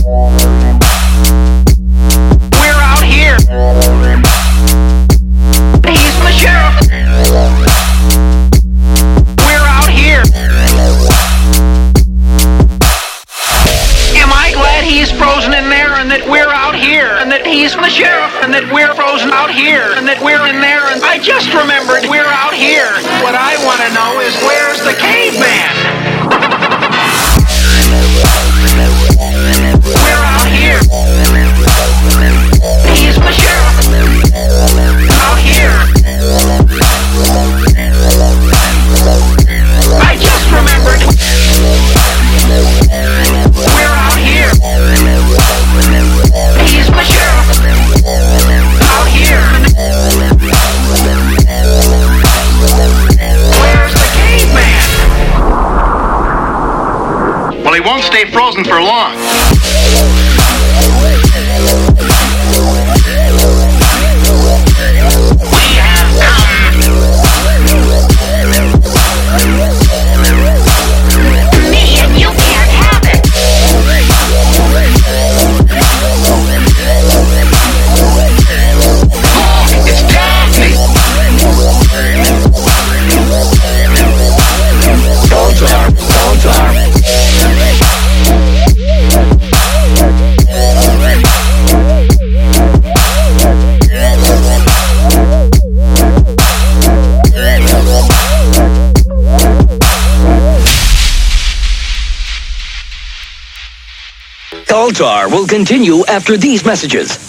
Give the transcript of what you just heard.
We're out here. He's my sheriff. We're out here. Am I glad he's frozen in there and that we're out here and that he's my sheriff and that we're frozen out here and that we're in there and I just remembered we're out here. What I want to know is where's the caveman? We're out here. He's my sheriff. Out here. I just remembered. We're out here. He's my sheriff. Out here. Where's the caveman? Well, he won't stay frozen for long. Altar will continue after these messages.